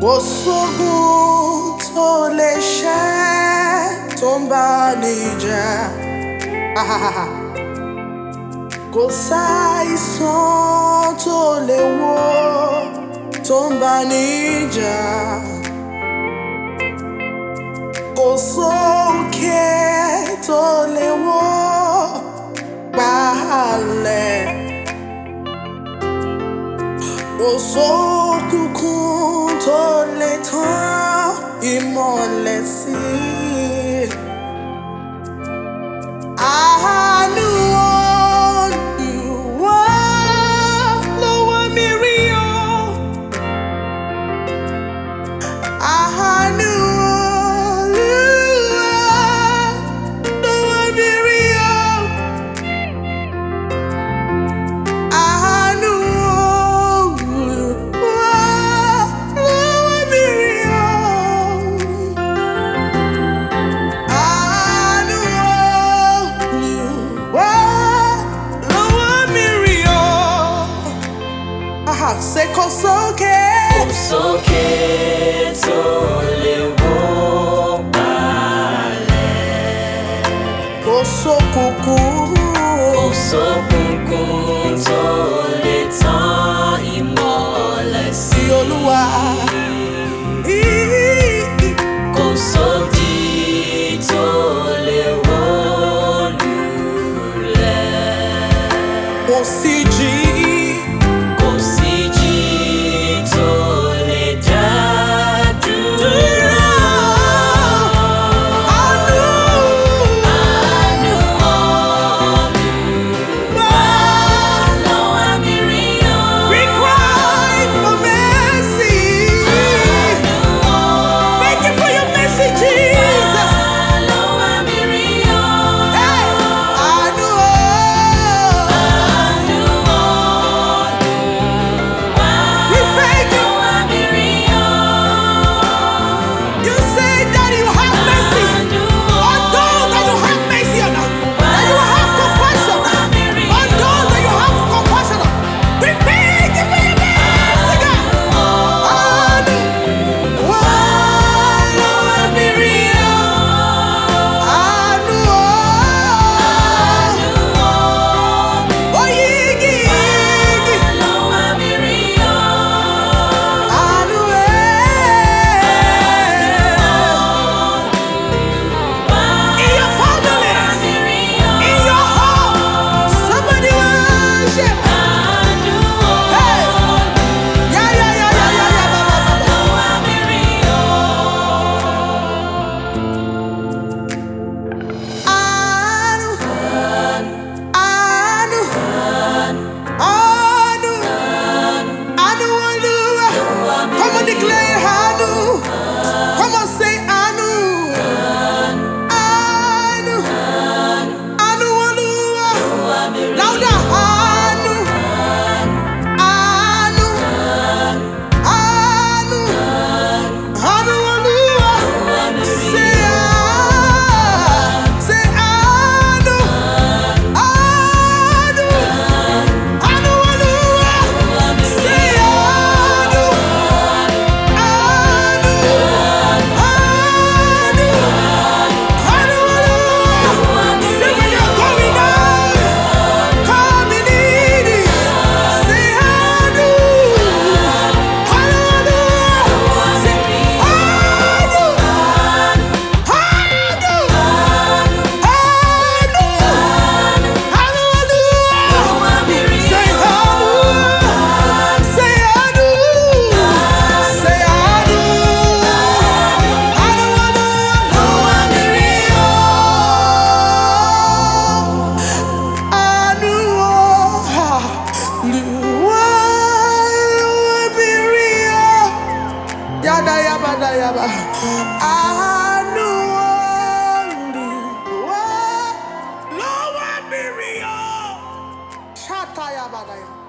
Kò sógun tó lè ṣẹ́ tó ń bá ní jà. Kò sáìsàn tó lè wò tó ń bá ní jà. Kò sókè tó lè wò palẹ̀. Kò sókùnkùn tó lè tán ìmọ́lẹ̀ sí. Àánú Olúwa ló wá mi rí o. Àánú Olúwa ló wá mi rí o. Àánú Olúwa ló wá mi rí o. Àánú Olúwa ló wá mi rí o. Ṣé kò sókè? Kò sókè tó lè wó palẹ̀. Kò sókùnkùn. Kò sókùnkùn tó lè tán ìmọ́lẹ̀ sí. Olúwa. Kò sódì tó lè wó lulẹ̀. Kò sí jì. Kò sí jì tó lè dá dúró. Àánú. Àánú Olúwa ló wá mi rí o. We cry for mercy. Àánú Thank you for your mercy, Jesus. ló wá mi rí o. Hey, àánú. Àánú Olúwa We thank ló you. wá mi rí o. You say that you have mercy on those that you have mercy on. That you have compassion on those that you have compassion on. We thank you for your mercy, God. Àánú. Ló wá mi rí o. Àánú. Oyigi. Ló wá mi rí o. Àánú. In your family, in your home, somebody worship. Hey. Yeah, yeah, yeah, yeah, yeah, yeah, ba, ba, ba, ba. Àánú. Àánú. Àánú. Àánú Olúwa. Come on, declare àánú. Come on, say àánú. Àánú. Àánú Olúwa. Louder. Àánú. Àánú. Àánú. Àánú Olúwa. Say say àánú. Àánú. Àánú Olúwa. Say àánú. Àánú. Àánú. Àánú Olúwa. Say when you're going out, coming in. Say àánú. Àánú Olúwa. Say àánú. Àánú. Àánú. Àánú Olúwa. Say àánú. Say àánú. Say àánú. Àánú Olúwa. Àánú Olúwa ló wá mi rí o. Yada yaba da yaba. Àánú Olúwa ló wá mi rí o. Shata yaba da yaba.